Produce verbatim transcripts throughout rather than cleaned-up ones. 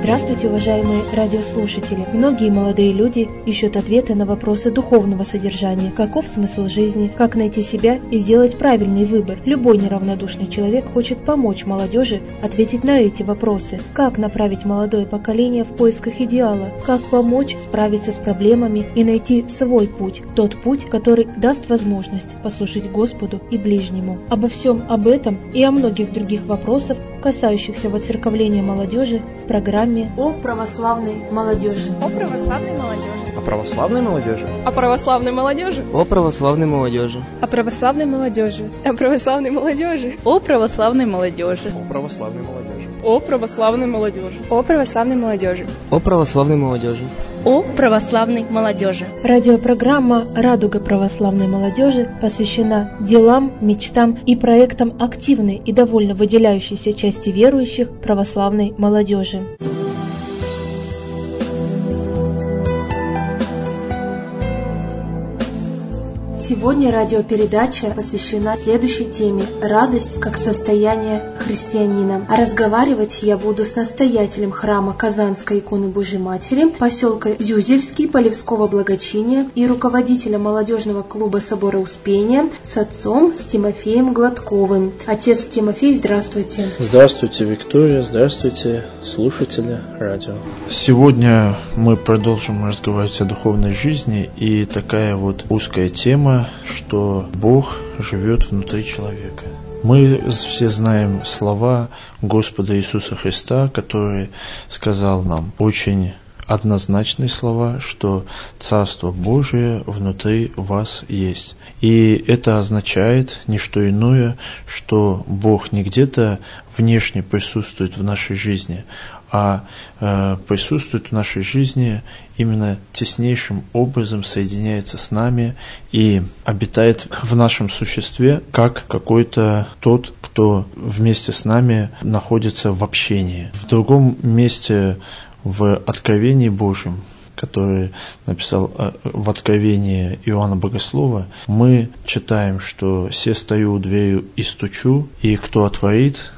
Здравствуйте, уважаемые радиослушатели! Многие молодые люди ищут ответы на вопросы духовного содержания. Каков смысл жизни? Как найти себя и сделать правильный выбор? Любой неравнодушный человек хочет помочь молодежи ответить на эти вопросы. Как направить молодое поколение в поисках идеала? Как помочь справиться с проблемами и найти свой путь? Тот путь, который даст возможность послушать Господу и ближнему. Обо всем об этом и о многих других вопросах, касающихся воцерковления молодежи, в программе «О православной молодежи». О православной молодежи. О православной молодежи. О православной молодежи. О православной молодежи. О православной молодежи. О православной молодежи. О православной молодежи. О православной молодежи. О православной молодежи. О православной молодежи. О православной молодежи. О православной молодежи. Радиопрограмма «Радуга православной молодежи» посвящена делам, мечтам и проектам активной и довольно выделяющейся части верующих православной молодежи. Сегодня радиопередача посвящена следующей теме – радость как состояние христианина. А разговаривать я буду с настоятелем храма Казанской иконы Божьей Матери, поселка Зюзельский, Полевского благочиния и руководителем молодежного клуба Собора Успения, с отцом, с Тимофеем Гладковым. Отец Тимофей, здравствуйте. Здравствуйте, Виктория, здравствуйте, слушатели радио. Сегодня мы продолжим разговаривать о духовной жизни, и такая вот узкая тема, что Бог живет внутри человека. Мы все знаем слова Господа Иисуса Христа, который сказал нам очень однозначные слова, что Царство Божие внутри вас есть. И это означает не что иное, что Бог не где-то внешне присутствует в нашей жизни, а э, присутствует в нашей жизни именно теснейшим образом, соединяется с нами и обитает в нашем существе, как какой-то тот, кто вместе с нами находится в общении. В другом месте в Откровении Божьем, который написал в Откровении Иоанна Богослова, мы читаем, что «се стою у дверью и стучу, и кто отворит,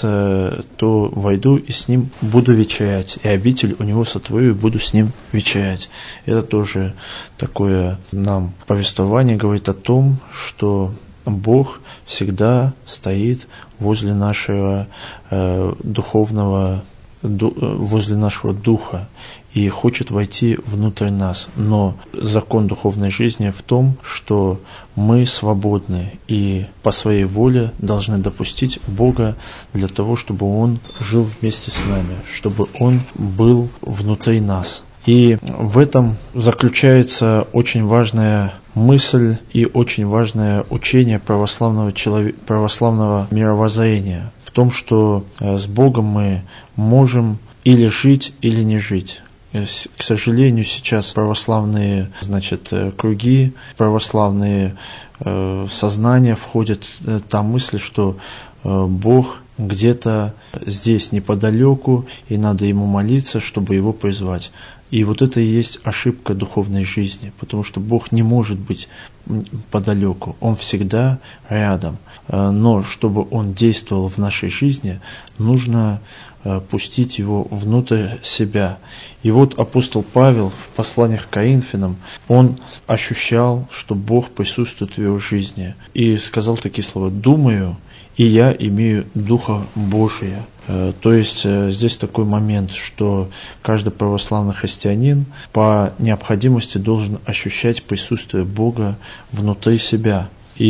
с, то войду и с ним буду вечерять, и обитель у него сотворю, и буду с ним вечерять». Это тоже такое нам повествование говорит о том, что Бог всегда стоит возле нашего э, духовного, ду, возле нашего духа и хочет войти внутрь нас. Но закон духовной жизни в том, что мы свободны и по своей воле должны допустить Бога для того, чтобы Он жил вместе с нами, чтобы Он был внутри нас. И в этом заключается очень важная мысль и очень важное учение православного, человека, православного мировоззрения в том, что с Богом мы можем или жить, или не жить. К сожалению, сейчас православные, значит, круги, православные э, сознания входят э, та мысль, что э, Бог где-то здесь неподалеку, и надо Ему молиться, чтобы Его призвать. И вот это и есть ошибка духовной жизни, потому что Бог не может быть подалеку, Он всегда рядом. Но чтобы Он действовал в нашей жизни, нужно пустить Его внутрь себя. И вот апостол Павел в посланиях к Коринфянам, он ощущал, что Бог присутствует в его жизни, и сказал такие слова: «Думаю, и я имею Духа Божия». То есть здесь такой момент, что каждый православный христианин по необходимости должен ощущать присутствие Бога внутри себя.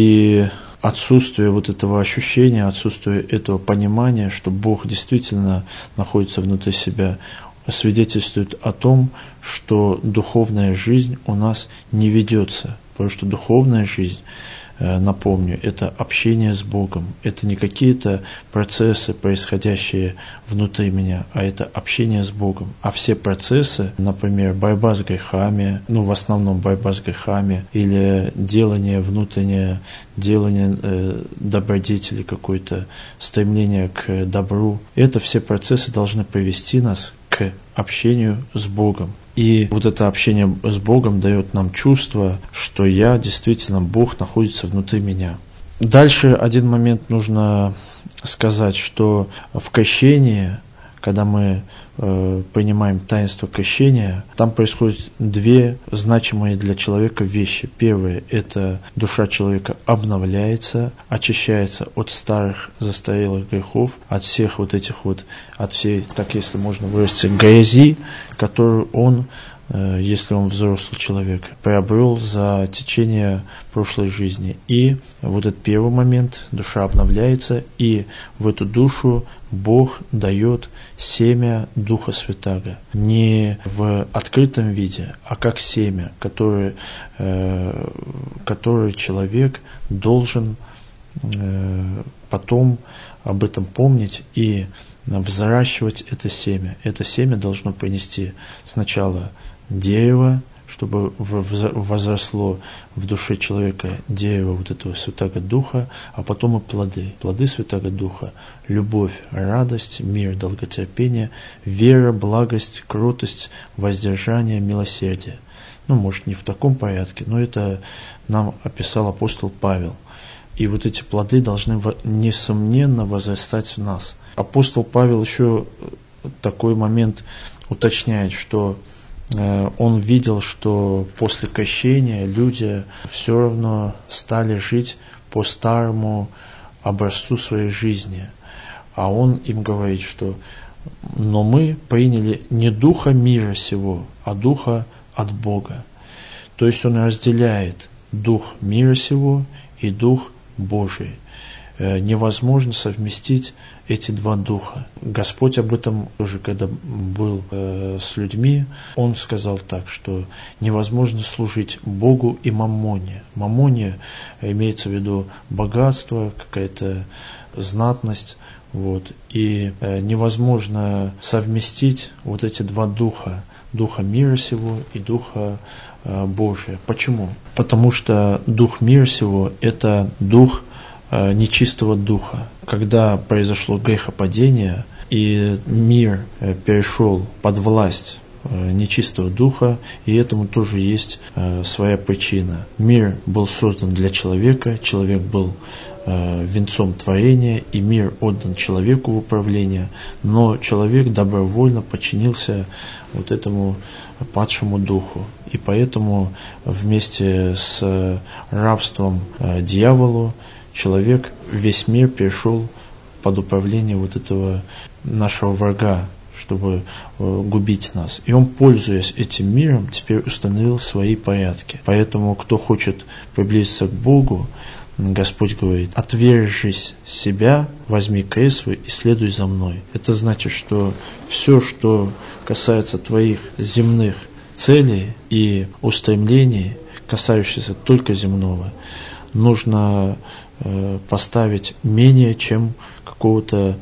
И отсутствие вот этого ощущения, отсутствие этого понимания, что Бог действительно находится внутри себя, свидетельствует о том, что духовная жизнь у нас не ведется. Потому что духовная жизнь, напомню, это общение с Богом. Это не какие-то процессы, происходящие внутри меня, а это общение с Богом. А все процессы, например, борьба с грехами, ну, в основном борьба с грехами, или делание внутреннее, делание э, добродетели какой-то, стремление к добру, это все процессы должны привести нас к общению с Богом. И вот это общение с Богом дает нам чувство, что я действительно, Бог находится внутри меня. Дальше один момент нужно сказать, что в крещении, когда мы э, принимаем таинство крещения, там происходят две значимые для человека вещи. Первое – это душа человека обновляется, очищается от старых застарелых грехов, от всех вот этих вот, от всей, так если можно выразиться, грязи, которую он, если он взрослый человек, приобрел за течение прошлой жизни. И вот этот первый момент, душа обновляется, и в эту душу Бог дает семя Духа Святаго. Не в открытом виде, а как семя, которое, э, которое человек должен э, потом об этом помнить и взращивать это семя. Это семя должно принести сначала дерево, чтобы возросло в душе человека дерево вот этого Святаго Духа, а потом и плоды. Плоды Святаго Духа – любовь, радость, мир, долготерпение, вера, благость, кротость, воздержание, милосердие. Ну, может, не в таком порядке, но это нам описал апостол Павел. И вот эти плоды должны, несомненно, возрастать в нас. Апостол Павел еще такой момент уточняет, что он видел, что после крещения люди все равно стали жить по старому образцу своей жизни. А он им говорит, что «но мы приняли не духа мира сего, а духа от Бога». То есть он разделяет дух мира сего и дух Божий. Невозможно совместить эти два духа. Господь об этом уже, когда был э, с людьми, Он сказал так, что невозможно служить Богу и маммоне. Маммоне имеется в виду богатство, какая-то знатность, вот, и э, невозможно совместить вот эти два духа, духа мира сего и духа э, Божия. Почему? Потому что дух мира сего – это дух нечистого духа. Когда произошло грехопадение, и мир перешел под власть нечистого духа, и этому тоже есть своя причина. Мир был создан для человека, человек был венцом творения, и мир отдан человеку в управление, но человек добровольно подчинился вот этому падшему духу. И поэтому вместе с рабством дьяволу человек, весь мир перешел под управление вот этого нашего врага, чтобы э, губить нас. И он, пользуясь этим миром, теперь установил свои порядки. Поэтому, кто хочет приблизиться к Богу, Господь говорит: «Отвержись себя, возьми крест свой и следуй за мной». Это значит, что все, что касается твоих земных целей и устремлений, касающихся только земного, нужно поставить менее, чем какого-то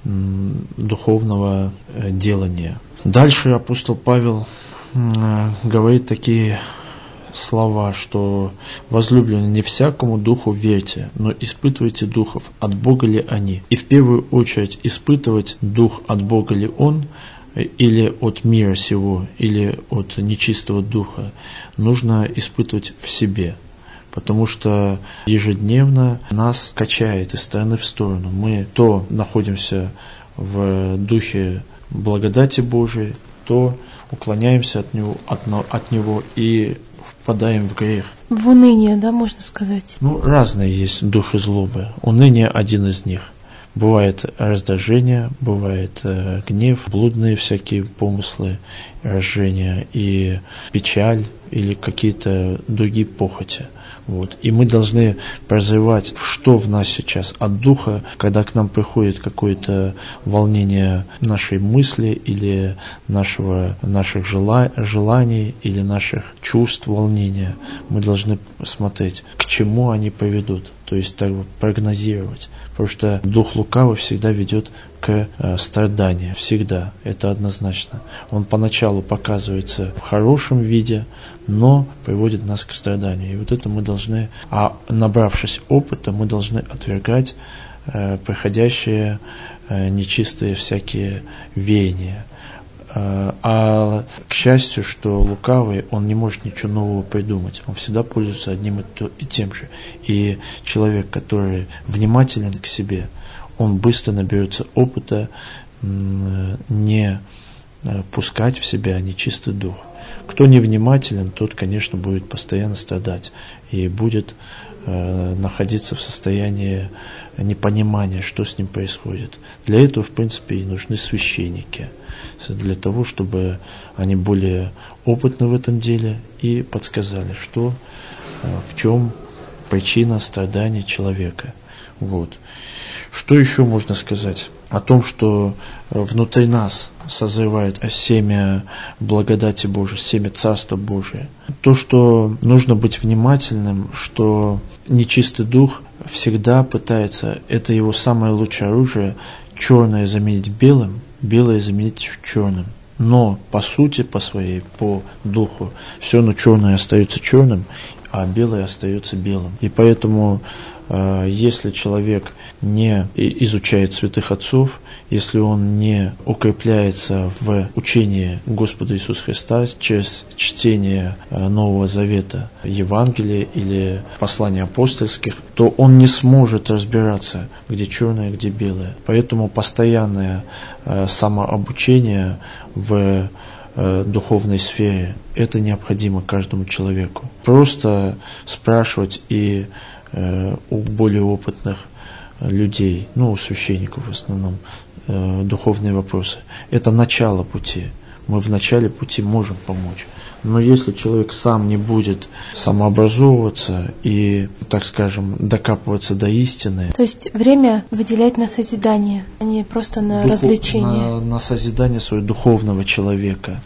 духовного делания. Дальше апостол Павел говорит такие слова, что «возлюбленные, не всякому духу верьте, но испытывайте духов, от Бога ли они». И в первую очередь испытывать дух, от Бога ли он, или от мира сего, или от нечистого духа, нужно испытывать в себе. Потому что ежедневно нас качает из стороны в сторону. Мы то находимся в духе благодати Божией, то уклоняемся от него, от, от него и впадаем в грех. В уныние, да, можно сказать? Ну, разные есть духи злобы. Уныние один из них. Бывает раздражение, бывает э, гнев, блудные всякие помыслы, разжения и печаль или какие-то другие похоти. Вот. И мы должны прозревать, что в нас сейчас от духа, когда к нам приходит какое-то волнение нашей мысли или нашего, наших жела, желаний или наших чувств, волнения. Мы должны смотреть, к чему они поведут, то есть так вот прогнозировать. Потому что дух лукавый всегда ведет к э, страданию, всегда, это однозначно. Он поначалу показывается в хорошем виде, но приводит нас к страданию. И вот это мы должны, а набравшись опыта, мы должны отвергать э, приходящие э, нечистые всякие веяния. Э, а к счастью, что лукавый, он не может ничего нового придумать, он всегда пользуется одним и, то, и тем же. И человек, который внимателен к себе, он быстро наберется опыта не пускать в себя нечистый дух. Кто невнимателен, тот, конечно, будет постоянно страдать и будет э, находиться в состоянии непонимания, что с ним происходит. Для этого, в принципе, и нужны священники, для того, чтобы они более опытны в этом деле и подсказали, что, э, в чем причина страдания человека. Вот. Что еще можно сказать? О том, что внутри нас созревает семя благодати Божией, семя Царства Божия. То, что нужно быть внимательным, что нечистый дух всегда пытается, это его самое лучшее оружие, черное заменить белым, белое заменить черным. Но по сути, по своей, по духу, все равно черное остается черным, а белое остается белым. И поэтому, если человек не изучает святых отцов, если он не укрепляется в учении Господа Иисуса Христа через чтение Нового Завета, Евангелия или посланий апостольских, то он не сможет разбираться, где черное, где белое. Поэтому постоянное самообучение в духовной сфере – это необходимо каждому человеку. Просто спрашивать и у более опытных людей, ну, у священников в основном, духовные вопросы. Это начало пути. Мы в начале пути можем помочь. Но если человек сам не будет самообразовываться и, так скажем, докапываться до истины... То есть время выделять на созидание, а не просто на духу, развлечение. На, на созидание своего духовного человека,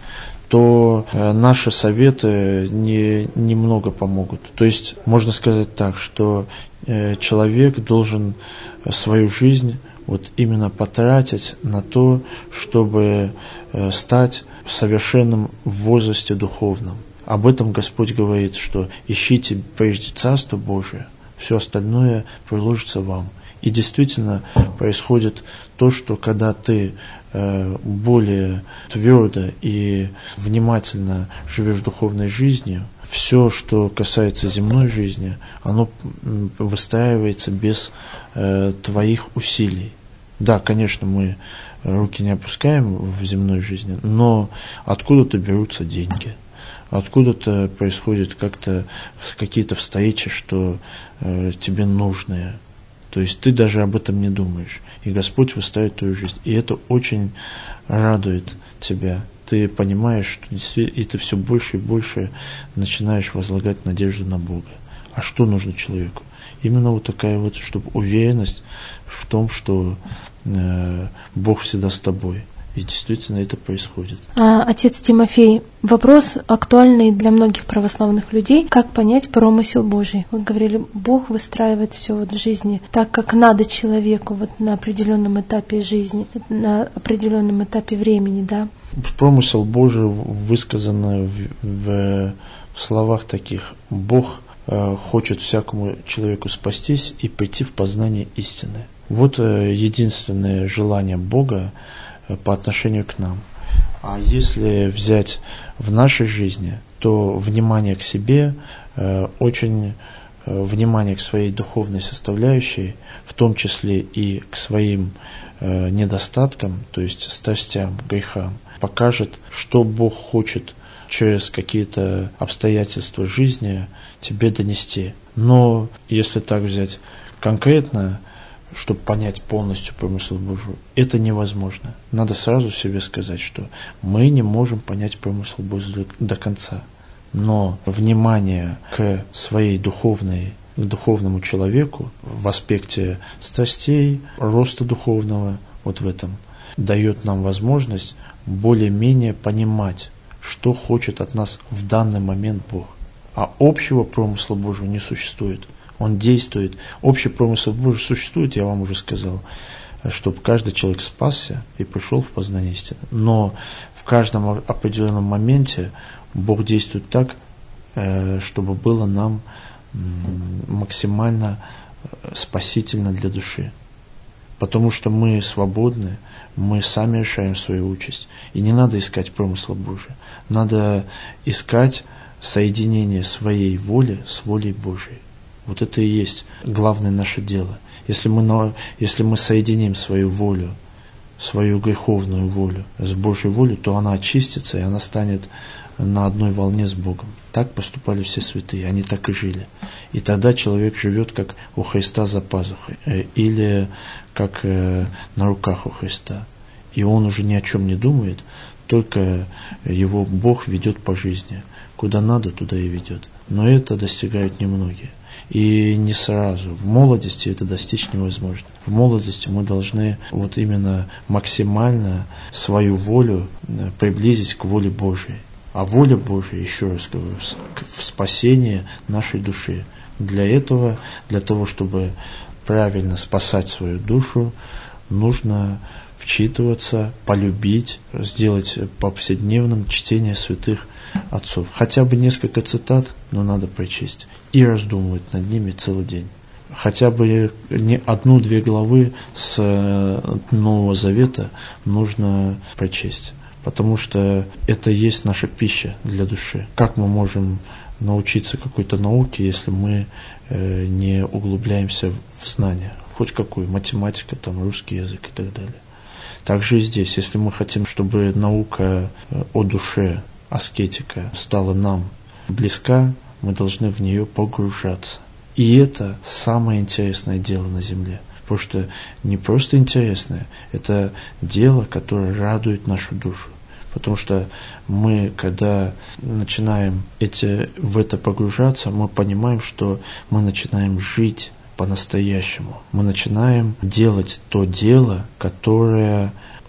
то э, наши советы не, немного помогут. То есть можно сказать так, что э, человек должен свою жизнь вот именно потратить на то, чтобы э, стать совершенным в возрасте духовном. Об этом Господь говорит, что ищите прежде Царство Божие, все остальное приложится вам. И действительно происходит то, что когда ты э, более твердо и внимательно живешь духовной жизнью, все, что касается земной жизни, оно выстраивается без э, твоих усилий. Да, конечно, мы руки не опускаем в земной жизни, но откуда-то берутся деньги, откуда-то происходят как-то какие-то встречи, что э, тебе нужные. То есть ты даже об этом не думаешь. И Господь выстраивает твою жизнь. И это очень радует тебя. Ты понимаешь, что действительно, и ты все больше и больше начинаешь возлагать надежду на Бога. А что нужно человеку? Именно вот такая вот, чтобы уверенность в том, что э, Бог всегда с тобой. И действительно это происходит. А, отец Тимофей, вопрос актуальный для многих православных людей. Как понять промысел Божий? Вы говорили, Бог выстраивает все вот в жизни так, как надо человеку вот на определенном этапе жизни, на определенном этапе времени, да? Промысел Божий высказан в, в, в словах таких: Бог э, хочет всякому человеку спастись и прийти в познание истины. Вот э, единственное желание Бога по отношению к нам. А если взять в нашей жизни, то внимание к себе, э, очень э, внимание к своей духовной составляющей, в том числе и к своим э, недостаткам, то есть страстям, грехам, покажет, что Бог хочет через какие-то обстоятельства жизни тебе донести. Но если так взять конкретно, чтобы понять полностью промысел Божий, это невозможно. Надо сразу себе сказать, что мы не можем понять промысел Божий до конца. Но внимание к своей духовной, к духовному человеку в аспекте страстей, роста духовного, вот в этом, дает нам возможность более-менее понимать, что хочет от нас в данный момент Бог. А общего промысла Божьего не существует. Он действует. Общий промысел Божий существует, я вам уже сказал, чтобы каждый человек спасся и пришел в познание истины. Но в каждом определенном моменте Бог действует так, чтобы было нам максимально спасительно для души. Потому что мы свободны, мы сами решаем свою участь. И не надо искать промысла Божия. Надо искать соединение своей воли с волей Божией. Вот это и есть главное наше дело. Если мы, если мы соединим свою волю свою греховную волю с Божьей волей, то она очистится, и она станет на одной волне с Богом. Так поступали все святые, они так и жили. И тогда человек живет как у Христа за пазухой, или как на руках у Христа. И он уже ни о чем не думает, только его Бог ведет по жизни. Куда надо, туда и ведет. Но это достигают немногие. И не сразу. В молодости это достичь невозможно. В молодости мы должны вот именно максимально свою волю приблизить к воле Божией. А воля Божия, еще раз говорю, в спасении нашей души. Для этого, для того, чтобы правильно спасать свою душу, нужно вчитываться, полюбить, сделать повседневным чтение святых отцов. Хотя бы несколько цитат, но надо прочесть. И раздумывать над ними целый день. Хотя бы не одну-две главы с Нового Завета нужно прочесть. Потому что это есть наша пища для души. Как мы можем научиться какой-то науке, если мы э, не углубляемся в знания? Хоть какую, математика, там, русский язык и так далее. Также и здесь, если мы хотим, чтобы наука о душе, аскетика стала нам близка, мы должны в нее погружаться. И это самое интересное дело на земле. Потому что не просто интересное, это дело, которое радует нашу душу. Потому что мы, когда начинаем эти, в это погружаться, мы понимаем, что мы начинаем жить по-настоящему. Мы начинаем делать то дело, которое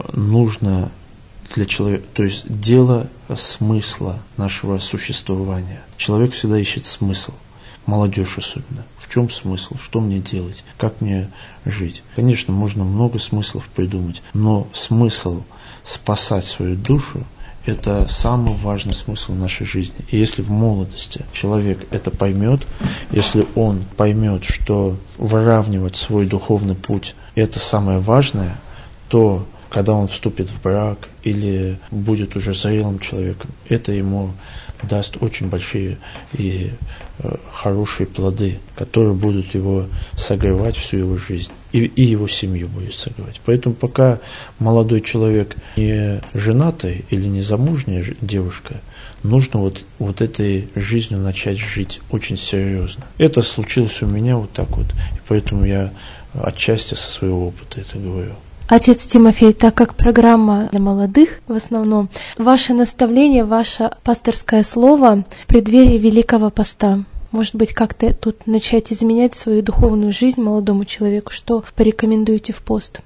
нужно для человека, то есть дело смысла нашего существования. Человек всегда ищет смысл. Молодежь особенно. В чем смысл? Что мне делать? Как мне жить? Конечно, можно много смыслов придумать, но смысл спасать свою душу – это самый важный смысл нашей жизни. И если в молодости человек это поймет, если он поймет, что выравнивать свой духовный путь – это самое важное, то когда он вступит в брак или будет уже зрелым человеком, это ему даст очень большие и э, хорошие плоды, которые будут его согревать всю его жизнь. И, и его семью будет согревать. Поэтому пока молодой человек не женатый или не замужняя девушка, нужно вот, вот этой жизнью начать жить очень серьезно. Это случилось у меня вот так вот. И поэтому я отчасти со своего опыта это говорю. Отец Тимофей, так как программа для молодых в основном, ваше наставление, ваше пасторское слово в преддверии Великого Поста. Может быть, как-то тут начать изменять свою духовную жизнь молодому человеку? Что порекомендуете в пост?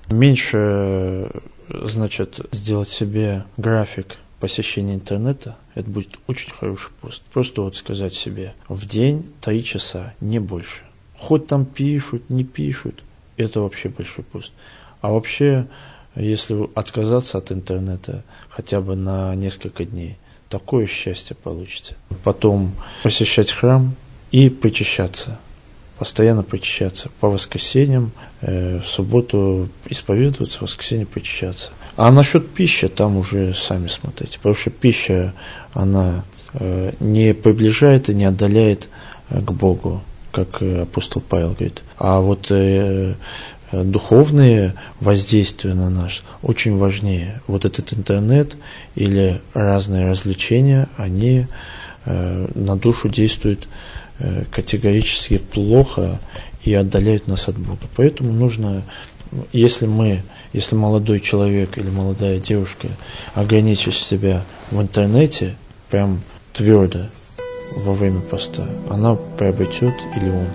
Меньше, значит, сделать себе график посещения интернета. Это будет очень хороший пост. Просто вот сказать себе, в день три часа, не больше. Хоть там пишут, не пишут, это вообще большой пост. А вообще, если отказаться от интернета хотя бы на несколько дней, такое счастье получите. Потом посещать храм и причащаться, постоянно причащаться. По воскресеньям, э, в субботу исповедоваться, в воскресенье причащаться. А насчет пищи, там уже сами смотрите. Потому что пища, она э, не приближает и не отдаляет э, к Богу, как э, апостол Павел говорит. А вот э, духовные воздействия на нас очень важнее. Вот этот интернет или разные развлечения, они э, на душу действуют э, категорически плохо и отдаляют нас от Бога. Поэтому нужно, если мы, если молодой человек или молодая девушка ограничит себя в интернете, прям твердо во время поста, она приобретет или он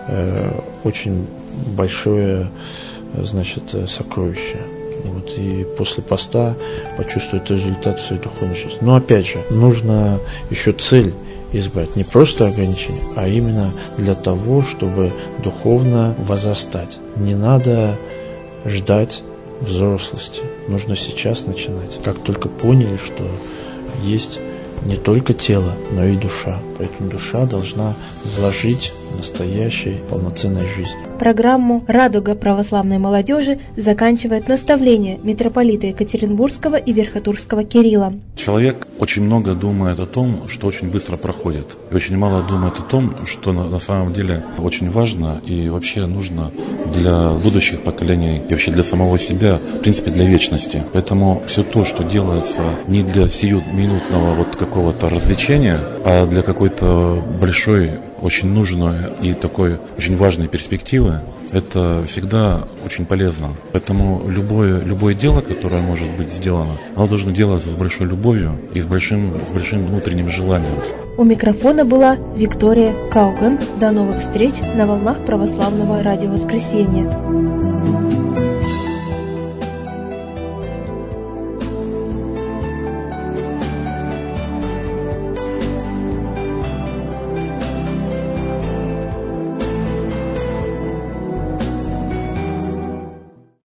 э, очень большое, значит, сокровище. Вот, и после поста почувствует результат в своей духовной жизни. Но опять же, нужно еще цель избрать. Не просто ограничение, а именно для того, чтобы духовно возрастать. Не надо ждать взрослости. Нужно сейчас начинать. Как только поняли, что есть не только тело, но и душа. Поэтому душа должна зажить настоящей полноценной жизнью. Программу «Радуга православной молодежи» заканчивает наставление митрополита Екатеринбургского и Верхотурского Кирилла. Человек очень много думает о том, что очень быстро проходит. И очень мало думает о том, что на, на самом деле очень важно и вообще нужно для будущих поколений и вообще для самого себя, в принципе, для вечности. Поэтому все то, что делается не для сиюминутного вот какого-то развлечения, а для какой-то большой, очень нужной и такой очень важной перспективы, это всегда очень полезно. Поэтому любое, любое дело, которое может быть сделано, оно должно делаться с большой любовью и с большим, с большим внутренним желанием. У микрофона была Виктория Кауган. До новых встреч на волнах православного радио «Воскресенье».